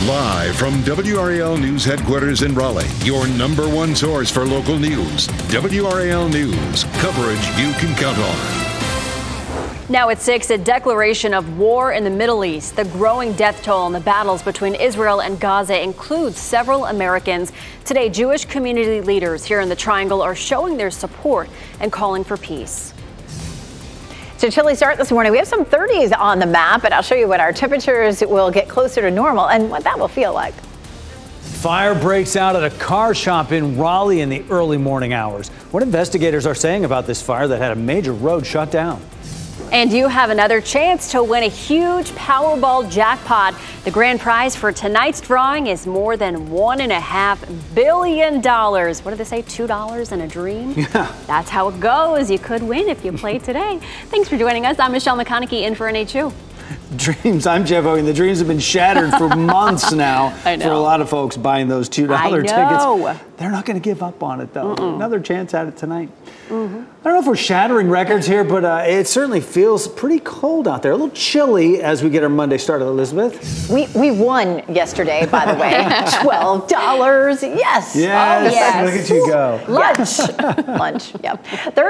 Live from WRAL News Headquarters in Raleigh, your number one source for local news. WRAL News, coverage you can count on. Now at 6, a declaration of war in the Middle East. The growing death toll in the battles between Israel and Gaza includes several Americans. Today, Jewish community leaders here in the Triangle are showing their support and calling for peace. It's a chilly start this morning. We have some 30s on the map, and I'll show you what our temperatures will get closer to normal and what that will feel like. Fire breaks out at a car shop in Raleigh in the early morning hours. What investigators are saying about this fire that had a major road shut down. And you have another chance to win a huge Powerball jackpot. The grand prize for tonight's drawing is more than $1.5 billion. What did they say? $2 and a dream? Yeah. That's how it goes. You could win if you play today. Thanks for joining us. I'm Michelle McConaughey in for NH2. Dreams. I'm Jeff Owen. The dreams have been shattered for months now. I know. For a lot of folks buying those $2 tickets. They're not going to give up on it, though. Another chance at it tonight. I don't know if we're shattering records here, but it certainly feels pretty cold out there. A little chilly as we get our Monday started, Elizabeth. We won yesterday, by the way. $12. Yes. Yes. Oh, yes. Look at you go. Lunch. Yep.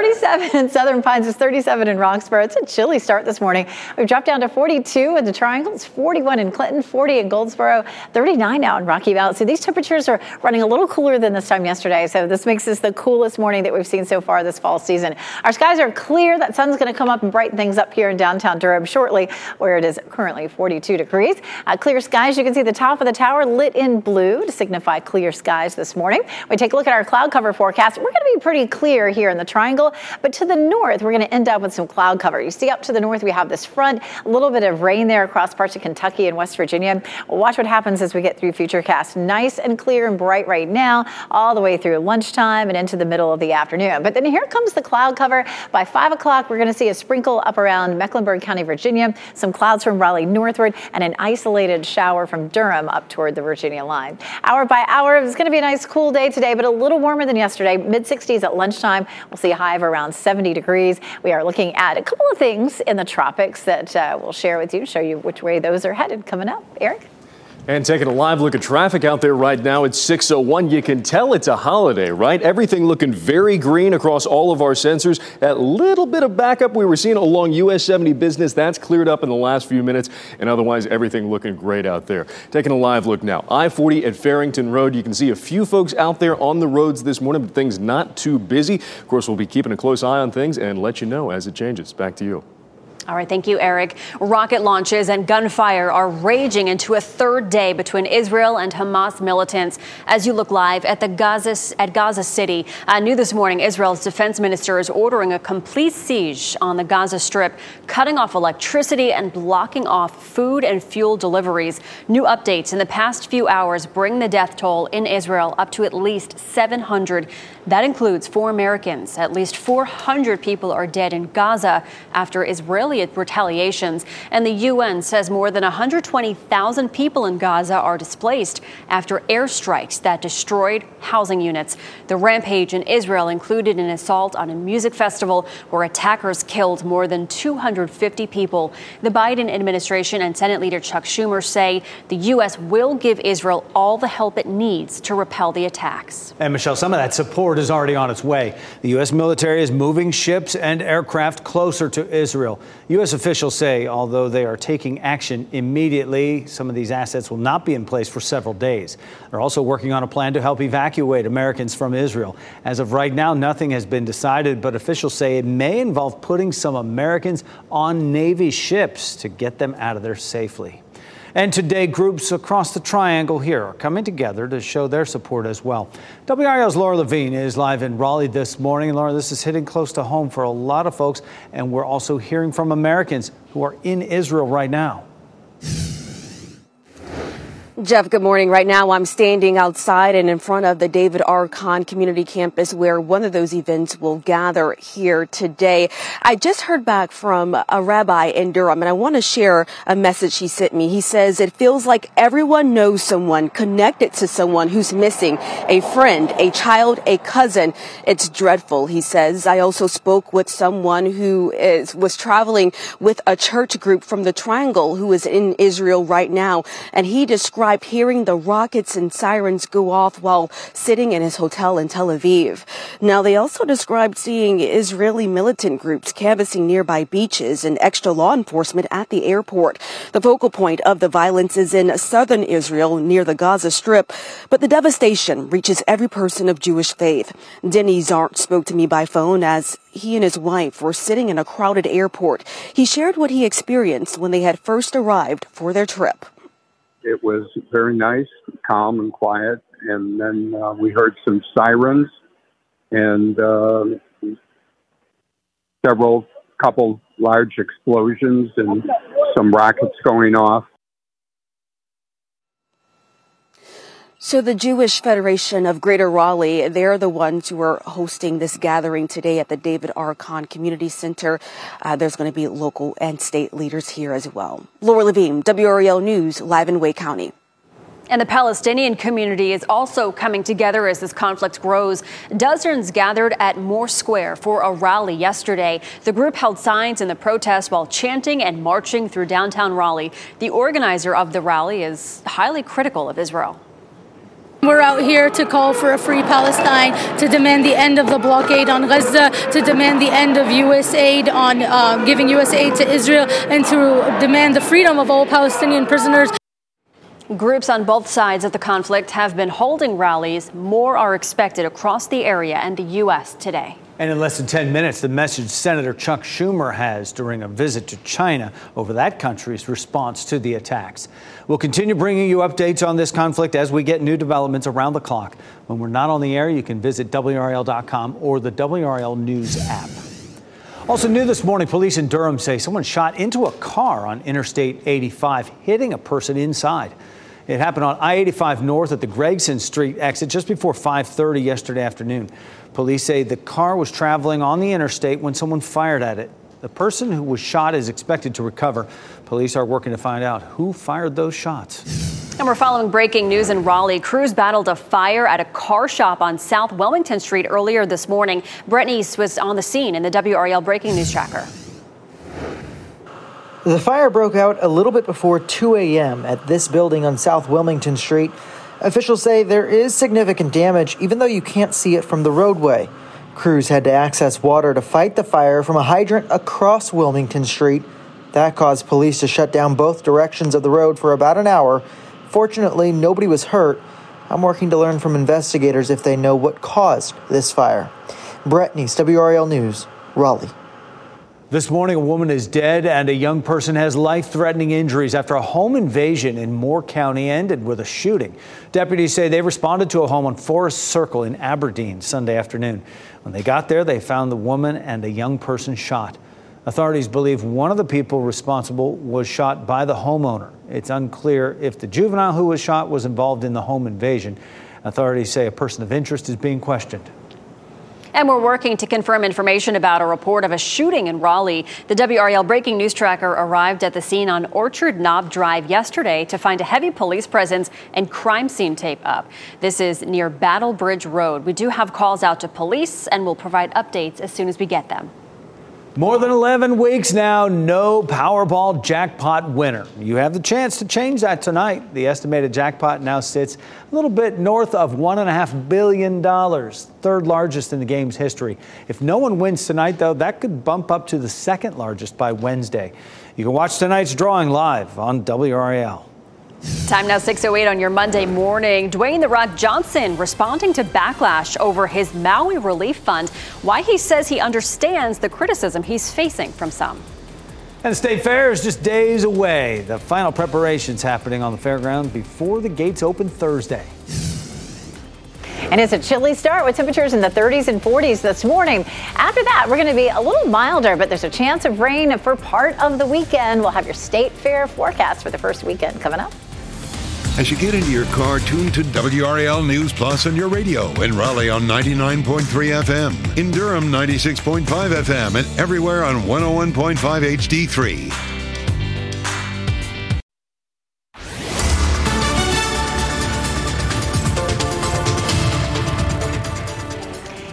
37 in Southern Pines. It's 37 in Roxborough. It's a chilly start this morning. We've dropped down to 42 in the Triangle. It's 41 in Clinton, 40 in Goldsboro, 39 now in Rocky Mount. So these temperatures are running a little cooler than this time yesterday. So this makes this the coolest morning that we've seen so far this fall season. Our skies are clear. That sun's going to come up and brighten things up here in downtown Durham shortly, where it is currently 42 degrees. Clear skies. You can see the top of the tower lit in blue to signify clear skies this morning. We take a look at our cloud cover forecast. We're going to be pretty clear here in the Triangle, but to the north, we're going to end up with some cloud cover. You see up to the north, we have this front, a little bit of rain there across parts of Kentucky and West Virginia. We'll watch what happens as we get through Futurecast. Nice and clear and bright right now, all the way through lunchtime and into the middle of the afternoon. But then here comes the cloud cover. By 5 o'clock, we're going to see a sprinkle up around Mecklenburg County, Virginia, some clouds from Raleigh northward, and an isolated shower from Durham up toward the Virginia line. Hour by hour, it's going to be a nice cool day today, but a little warmer than yesterday. Mid-60s at lunchtime. We'll see a high of around 70 degrees. We are looking at a couple of things in the tropics that we'll share with you, show you which way those are headed coming up. Eric? And taking a live look at traffic out there right now, it's 6:01. You can tell it's a holiday, right? Everything looking very green across all of our sensors. That little bit of backup we were seeing along US 70 Business, that's cleared up in the last few minutes. And otherwise, everything looking great out there. Taking a live look now. I-40 at Farrington Road. You can see a few folks out there on the roads this morning, but things not too busy. Of course, we'll be keeping a close eye on things and let you know as it changes. Back to you. All right, thank you, Eric. Rocket launches and gunfire are raging into a third day between Israel and Hamas militants. As you look live at Gaza City, new this morning, Israel's defense minister is ordering a complete siege on the Gaza Strip, cutting off electricity and blocking off food and fuel deliveries. New updates in the past few hours bring the death toll in Israel up to at least 700. That includes 4 Americans. At least 400 people are dead in Gaza after Israeli retaliations. And the UN says more than 120,000 people in Gaza are displaced after airstrikes that destroyed housing units. The rampage in Israel included an assault on a music festival where attackers killed more than 250 people. The Biden administration and Senate leader Chuck Schumer say the U.S. will give Israel all the help it needs to repel the attacks. And Michelle, some of that support is already on its way. The U.S. military is moving ships and aircraft closer to Israel. U.S. officials say although they are taking action immediately, some of these assets will not be in place for several days. They're also working on a plan to help evacuate Americans from Israel. As of right now, nothing has been decided, but officials say it may involve putting some Americans on Navy ships to get them out of there safely. And today, groups across the Triangle here are coming together to show their support as well. WRAL's Laura Levine is live in Raleigh this morning. And Laura, this is hitting close to home for a lot of folks. And we're also hearing from Americans who are in Israel right now. Jeff, good morning. Right now, I'm standing outside and in front of the David R. Kahn Community Campus, where one of those events will gather here today. I just heard back from a rabbi in Durham, and I want to share a message he sent me. He says, it feels like everyone knows someone connected to someone who's missing, a friend, a child, a cousin. It's dreadful, he says. I also spoke with someone who was traveling with a church group from the Triangle who is in Israel right now, and he described described hearing the rockets and sirens go off while sitting in his hotel in Tel Aviv. Now, they also described seeing Israeli militant groups canvassing nearby beaches and extra law enforcement at the airport. The focal point of the violence is in southern Israel near the Gaza Strip, but the devastation reaches every person of Jewish faith. Denny Zart spoke to me by phone as he and his wife were sitting in a crowded airport. He shared what he experienced when they had first arrived for their trip. It was very nice, calm and quiet, and then we heard some sirens and couple large explosions and some rockets going off. So the Jewish Federation of Greater Raleigh, they're the ones who are hosting this gathering today at the David R. Kahn Community Center. There's going to be local and state leaders here as well. Laura Levine, WRAL News, live in Wake County. And the Palestinian community is also coming together as this conflict grows. Dozens gathered at Moore Square for a rally yesterday. The group held signs in the protest while chanting and marching through downtown Raleigh. The organizer of the rally is highly critical of Israel. We're out here to call for a free Palestine, to demand the end of the blockade on Gaza, to demand the end of U.S. aid on giving U.S. aid to Israel, and to demand the freedom of all Palestinian prisoners. Groups on both sides of the conflict have been holding rallies. More are expected across the area and the U.S. today. And in less than 10 minutes, the message Senator Chuck Schumer has during a visit to China over that country's response to the attacks. We'll continue bringing you updates on this conflict as we get new developments around the clock. When we're not on the air, you can visit WRAL.com or the WRAL News app. Also new this morning, police in Durham say someone shot into a car on Interstate 85, hitting a person inside. It happened on I-85 North at the Gregson Street exit just before 5:30 yesterday afternoon. Police say the car was traveling on the interstate when someone fired at it. The person who was shot is expected to recover. Police are working to find out who fired those shots. And we're following breaking news in Raleigh. Crews battled a fire at a car shop on South Wilmington Street earlier this morning. Brett Neese was on the scene in the WRAL Breaking News Tracker. The fire broke out a little bit before 2 a.m. at this building on South Wilmington Street. Officials say there is significant damage, even though you can't see it from the roadway. Crews had to access water to fight the fire from a hydrant across Wilmington Street. That caused police to shut down both directions of the road for about an hour. Fortunately, nobody was hurt. I'm working to learn from investigators if they know what caused this fire. Brett Neese, WRAL News, Raleigh. This morning, a woman is dead and a young person has life-threatening injuries after a home invasion in Moore County ended with a shooting. Deputies say they responded to a home on Forest Circle in Aberdeen Sunday afternoon. When they got there, they found the woman and a young person shot. Authorities believe one of the people responsible was shot by the homeowner. It's unclear if the juvenile who was shot was involved in the home invasion. Authorities say a person of interest is being questioned. And we're working to confirm information about a report of a shooting in Raleigh. The WRAL Breaking News Tracker arrived at the scene on Orchard Knob Drive yesterday to find a heavy police presence and crime scene tape up. This is near Battle Bridge Road. We do have calls out to police and we'll provide updates as soon as we get them. More than 11 weeks now, no Powerball jackpot winner. You have the chance to change that tonight. The estimated jackpot now sits a little bit north of $1.5 billion, third largest in the game's history. If no one wins tonight, though, that could bump up to the second largest by Wednesday. You can watch tonight's drawing live on WRAL. Time now 6:08 on your Monday morning. Dwayne "The Rock" Johnson responding to backlash over his Maui Relief Fund. Why he says he understands the criticism he's facing from some. And the State Fair is just days away. The final preparations happening on the fairground before the gates open Thursday. And it's a chilly start with temperatures in the 30s and 40s this morning. After that, we're going to be a little milder, but there's a chance of rain for part of the weekend. We'll have your State Fair forecast for the first weekend coming up. As you get into your car, tune to WRAL News Plus on your radio. In Raleigh on 99.3 FM. In Durham, 96.5 FM. And everywhere on 101.5 HD3.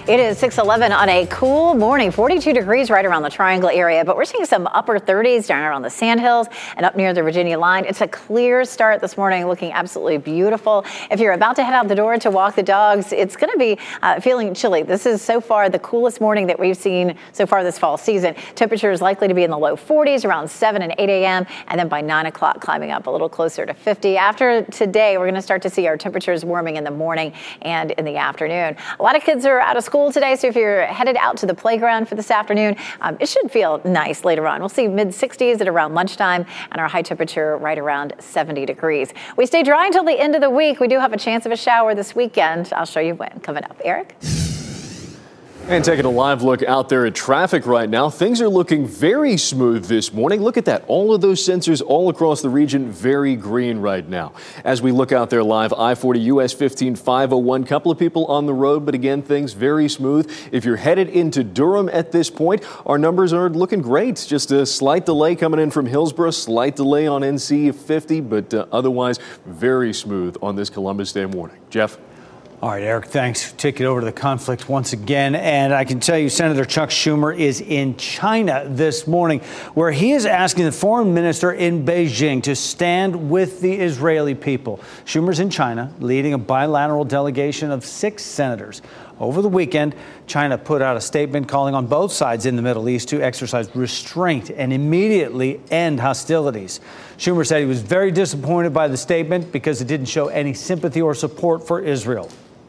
It is 6:11 on a cool morning, 42 degrees right around the Triangle area, but we're seeing some upper 30s down around the Sandhills and up near the Virginia line. It's a clear start this morning, looking absolutely beautiful. If you're about to head out the door to walk the dogs, it's going to be feeling chilly. This is so far the coolest morning that we've seen so far this fall season. Temperature is likely to be in the low 40s around 7 and 8 a.m. and then by 9 o'clock climbing up a little closer to 50. After today, we're going to start to see our temperatures warming in the morning and in the afternoon. A lot of kids are out of school today, so if you're headed out to the playground for this afternoon, it should feel nice later on. We'll see mid-60s at around lunchtime and our high temperature right around 70 degrees. We stay dry until the end of the week. We do have a chance of a shower this weekend. I'll show you when. Coming up, Eric. And taking a live look out there at traffic right now, things are looking very smooth this morning. Look at that. All of those sensors all across the region, very green right now. As we look out there live, I-40 US 15 501, couple of people on the road, but again, things very smooth. If you're headed into Durham at this point, our numbers are looking great. Just a slight delay coming in from Hillsborough, slight delay on NC 50, but otherwise very smooth on this Columbus Day morning. Jeff? All right, Eric, thanks. Take it over to the conflict once again. And I can tell you Senator Chuck Schumer is in China this morning, where he is asking the foreign minister in Beijing to stand with the Israeli people. Schumer's in China, leading a bilateral delegation of 6 senators. Over the weekend, China put out a statement calling on both sides in the Middle East to exercise restraint and immediately end hostilities. Schumer said he was very disappointed by the statement because it didn't show any sympathy or support for Israel.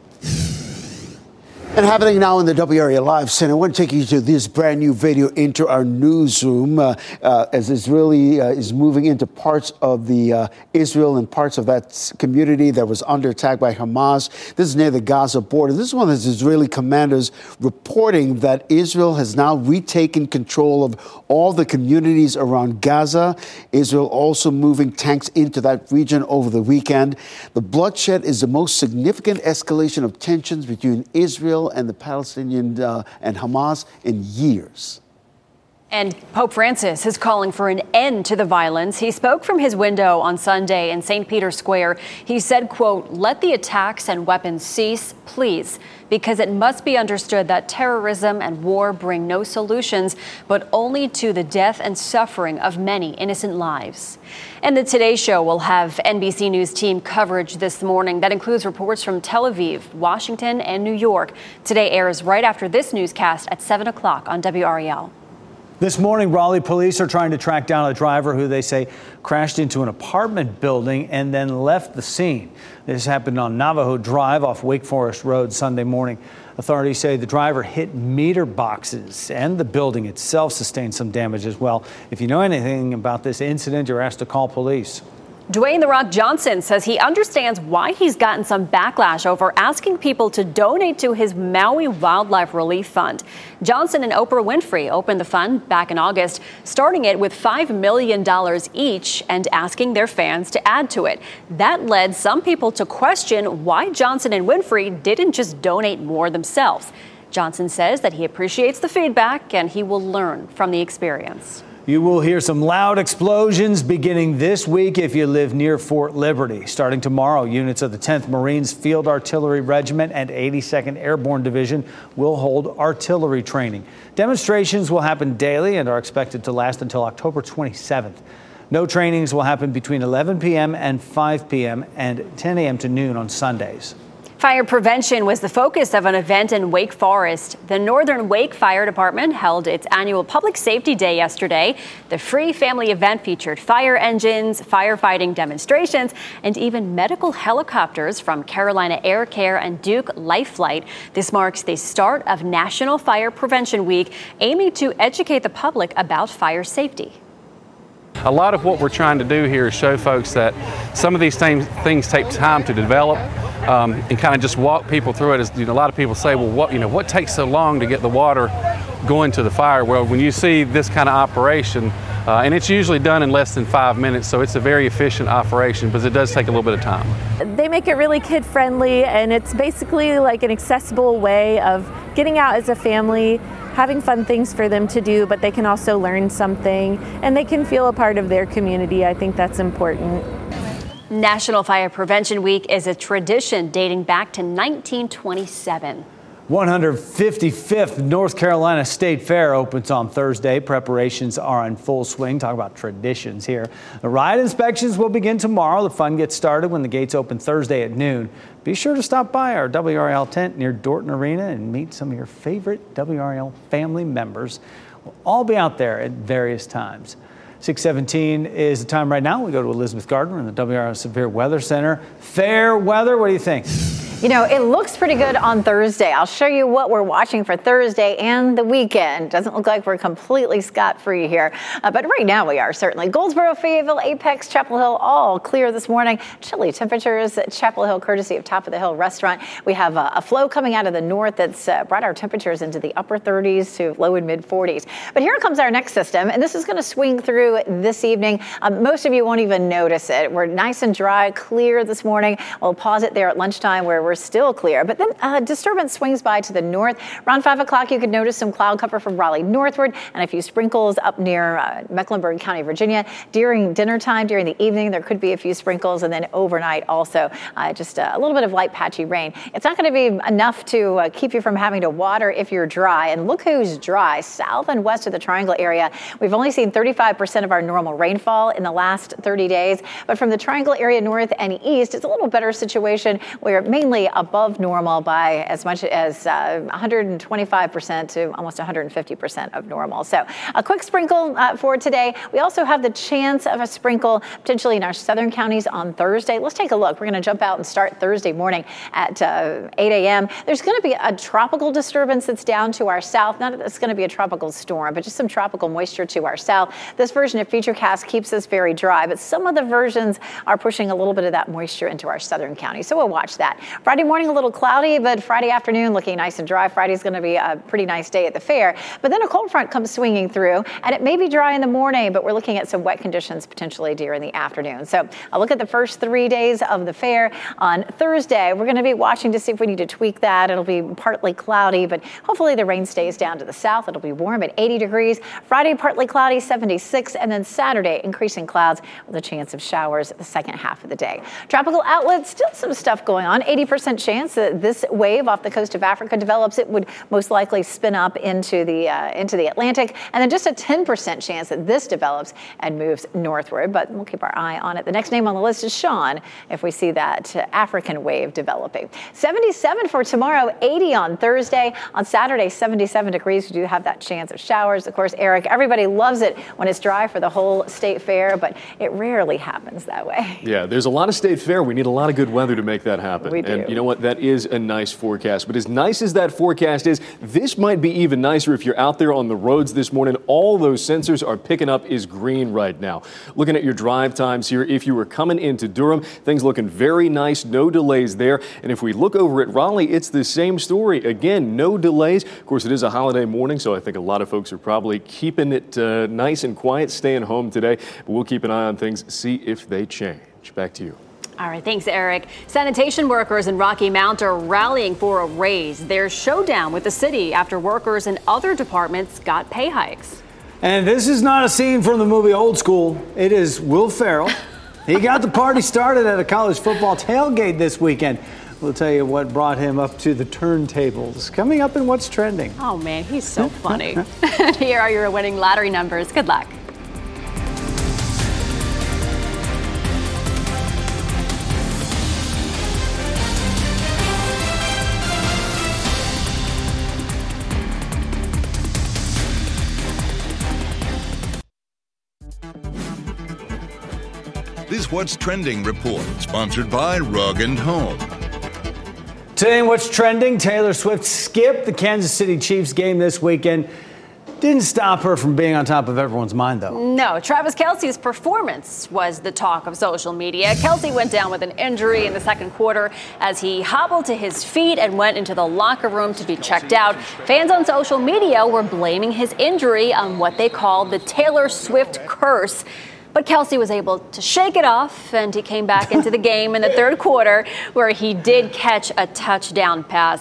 And happening now in the WRAL Live Center, I want to take you to this brand new video into our newsroom as Israeli is moving into parts of the Israel and parts of that community that was under attack by Hamas. This is near the Gaza border. This is one of the Israeli commanders reporting that Israel has now retaken control of all the communities around Gaza. Israel also moving tanks into that region over the weekend. The bloodshed is the most significant escalation of tensions between Israel and the Palestinian and Hamas in years. And Pope Francis is calling for an end to the violence. He spoke from his window on Sunday in St. Peter's Square. He said, quote, "Let the attacks and weapons cease, please, because it must be understood that terrorism and war bring no solutions, but only to the death and suffering of many innocent lives." And the Today Show will have NBC News team coverage this morning that includes reports from Tel Aviv, Washington, and New York. Today airs right after this newscast at 7 o'clock on WRAL. This morning, Raleigh police are trying to track down a driver who they say crashed into an apartment building and then left the scene. This happened on Navajo Drive off Wake Forest Road Sunday morning. Authorities say the driver hit meter boxes and the building itself sustained some damage as well. If you know anything about this incident, you're asked to call police. Dwayne "The Rock" Johnson says he understands why he's gotten some backlash over asking people to donate to his Maui Wildlife Relief Fund. Johnson and Oprah Winfrey opened the fund back in August, starting it with $5 million each and asking their fans to add to it. That led some people to question why Johnson and Winfrey didn't just donate more themselves. Johnson says that he appreciates the feedback and he will learn from the experience. You will hear some loud explosions beginning this week if you live near Fort Liberty. Starting tomorrow, units of the 10th Marines Field Artillery Regiment and 82nd Airborne Division will hold artillery training. Demonstrations will happen daily and are expected to last until October 27th. No trainings will happen between 11 p.m. and 5 p.m. and 10 a.m. to noon on Sundays. Fire prevention was the focus of an event in Wake Forest. The Northern Wake Fire Department held its annual Public Safety Day yesterday. The free family event featured fire engines, firefighting demonstrations, and even medical helicopters from Carolina Air Care and Duke Life Flight. This marks the start of National Fire Prevention Week, aiming to educate the public about fire safety. A lot of what we're trying to do here is show folks that some of these things take time to develop, and kind of just walk people through it. As a lot of people say, well, what takes so long to get the water going to the fire? Well, when you see this kind of operation, and it's usually done in less than 5 minutes, so it's a very efficient operation, but it does take a little bit of time. They make it really kid-friendly, and it's basically like an accessible way of getting out as a family, having fun things for them to do, but they can also learn something, and they can feel a part of their community. I think that's important. National Fire Prevention Week is a tradition dating back to 1927. 155th North Carolina State Fair opens on Thursday. Preparations are in full swing. Talk about traditions here. The ride inspections will begin tomorrow. The fun gets started when the gates open Thursday at noon. Be sure to stop by our WRAL tent near Dorton Arena and meet some of your favorite WRAL family members. We'll all be out there at various times. 6:17 is the time right now. We go to Elizabeth Gardner in the WRAL Severe Weather Center. Fair weather, what do you think? You know, it looks pretty good on Thursday. I'll show you what we're watching for Thursday and the weekend. Doesn't look like we're completely scot-free here, but right now we are certainly. Goldsboro, Fayetteville, Apex, Chapel Hill, all clear this morning. Chilly temperatures at Chapel Hill, courtesy of Top of the Hill Restaurant. We have a flow coming out of the north that's brought our temperatures into the upper 30s to low and mid 40s. But here comes our next system, and this is going to swing through this evening. Most of you won't even notice it. We're nice and dry, clear this morning. We'll pause it there at lunchtime where we're still clear, but then disturbance swings by to the north. Around 5 o'clock, you could notice some cloud cover from Raleigh northward and a few sprinkles up near Mecklenburg County, Virginia. During dinner time, during the evening, there could be a few sprinkles, and then overnight also just a little bit of light patchy rain. It's not going to be enough to keep you from having to water if you're dry, and look who's dry. South and west of the Triangle area, we've only seen 35% of our normal rainfall in the last 30 days, but from the Triangle area north and east, it's a little better situation. We're mainly above normal by as much as 125% to almost 150% of normal. So a quick sprinkle for today. We also have the chance of a sprinkle potentially in our southern counties on Thursday. Let's take a look. We're going to jump out and start Thursday morning at 8 a.m. There's going to be a tropical disturbance that's down to our south. Not that it's going to be a tropical storm, but just some tropical moisture to our south. This version of Futurecast keeps us very dry, but some of the versions are pushing a little bit of that moisture into our southern counties. So we'll watch that. Friday morning, a little cloudy, but Friday afternoon looking nice and dry. Friday's going to be a pretty nice day at the fair, but then a cold front comes swinging through, and it may be dry in the morning, but we're looking at some wet conditions potentially during the afternoon. So I'll look at the first 3 days of the fair. On Thursday, we're going to be watching to see if we need to tweak that. It'll be partly cloudy, but hopefully the rain stays down to the south. It'll be warm at 80 degrees. Friday, partly cloudy, 76, and then Saturday, increasing clouds with a chance of showers the second half of the day. Tropical outlets, still some stuff going on. 80% chance that this wave off the coast of Africa develops. It would most likely spin up into the Atlantic, and then just a 10% chance that this develops and moves northward, but we'll keep our eye on it. The next name on the list is Sean, if we see that African wave developing. 77 for tomorrow, 80 on Thursday. On Saturday, 77 degrees. We do have that chance of showers. Of course, Eric, everybody loves it when it's dry for the whole state fair, but it rarely happens that way. Yeah, there's a lot of state fair. We need a lot of good weather to make that happen. We do. And you know what? That is a nice forecast. But as nice as that forecast is, this might be even nicer if you're out there on the roads this morning. All those sensors are picking up is green right now. Looking at your drive times here, if you were coming into Durham, things looking very nice, no delays there. And if we look over at Raleigh, it's the same story. Again, no delays. Of course, it is a holiday morning, so I think a lot of folks are probably keeping it nice and quiet, staying home today. But we'll keep an eye on things, see if they change. Back to you. All right, thanks, Eric. Sanitation workers in Rocky Mount are rallying for a raise. There's showdown with the city after workers in other departments got pay hikes. And this is not a scene from the movie Old School. It is Will Ferrell. He got the party started at a college football tailgate this weekend. We'll tell you what brought him up to the turntables. Coming up in What's Trending. Oh, man, he's so funny. Here are your winning lottery numbers. Good luck. This What's Trending report, sponsored by Rug & Home. Today in What's Trending, Taylor Swift skipped the Kansas City Chiefs game this weekend. Didn't stop her from being on top of everyone's mind, though. No, Travis Kelce's performance was the talk of social media. Kelce went down with an injury in the second quarter as he hobbled to his feet and went into the locker room to be checked out. Fans on social media were blaming his injury on what they called the Taylor Swift curse. But Kelce was able to shake it off, and he came back into the game in the third quarter where he did catch a touchdown pass.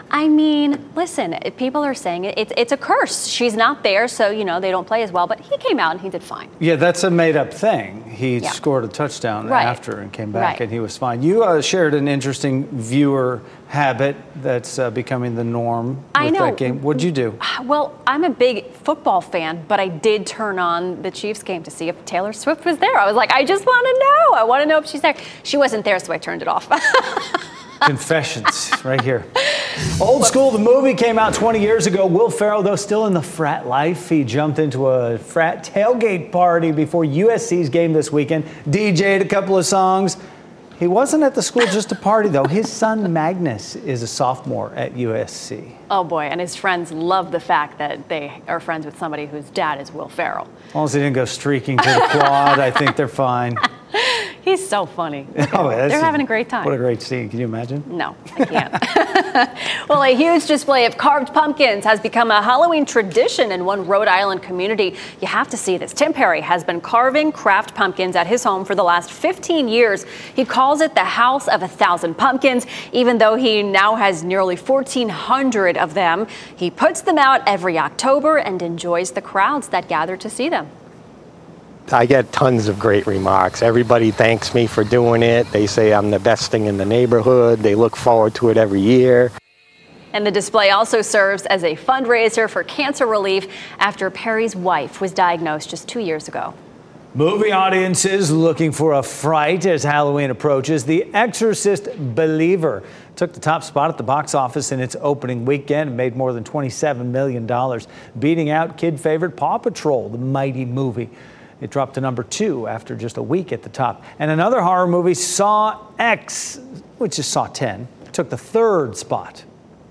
I mean, listen, people are saying it's a curse. She's not there, so, they don't play as well. But he came out and he did fine. Yeah, that's a made-up thing. He scored a touchdown after and came back, and he was fine. You shared an interesting viewer habit that's becoming the norm with that game. What'd you do? Well, I'm a big football fan, but I did turn on the Chiefs game to see if Taylor Swift was there. I was like, I just want to know. I want to know if she's there. She wasn't there, so I turned it off. Confessions right here. Old School, the movie, came out 20 years ago. Will Ferrell, though still in the frat life, he jumped into a frat tailgate party before USC's game this weekend, DJ'd a couple of songs. He wasn't at the school just to party, though. His son, Magnus, is a sophomore at USC. Oh, boy, and his friends love the fact that they are friends with somebody whose dad is Will Ferrell. As long as he didn't go streaking to the quad, I think they're fine. He's so funny. They're having a great time. What a great scene. Can you imagine? No, I can't. Well, a huge display of carved pumpkins has become a Halloween tradition in one Rhode Island community. You have to see this. Tim Perry has been carving craft pumpkins at his home for the last 15 years. He calls it the House of 1,000 Pumpkins, even though he now has nearly 1,400 of them. He puts them out every October and enjoys the crowds that gather to see them. I get tons of great remarks. Everybody thanks me for doing it. They say I'm the best thing in the neighborhood. They look forward to it every year. And the display also serves as a fundraiser for cancer relief after Perry's wife was diagnosed just 2 years ago. Movie audiences looking for a fright as Halloween approaches. The Exorcist Believer took the top spot at the box office in its opening weekend and made more than $27 million, beating out kid favorite Paw Patrol, the mighty movie. It dropped to number 2 after just a week at the top. And another horror movie, Saw X, which is Saw 10, took the 3rd spot.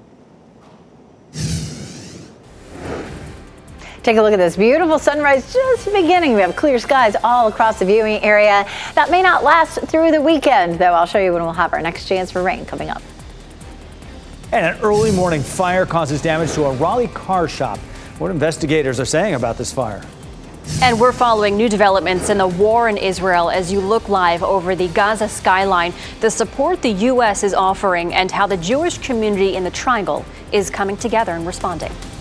Take a look at this beautiful sunrise just beginning. We have clear skies all across the viewing area. That may not last through the weekend, though. I'll show you when we'll have our next chance for rain coming up. And an early morning fire causes damage to a Raleigh car shop. What investigators are saying about this fire. And we're following new developments in the war in Israel as you look live over the Gaza skyline, the support the U.S. is offering and how the Jewish community in the Triangle is coming together and responding.